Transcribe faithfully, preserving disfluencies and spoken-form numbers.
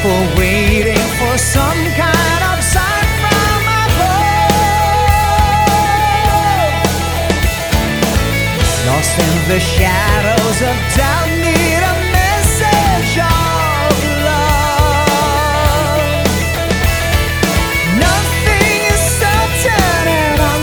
people waiting for some kind of sign from above. Lost in the shadows of doubt.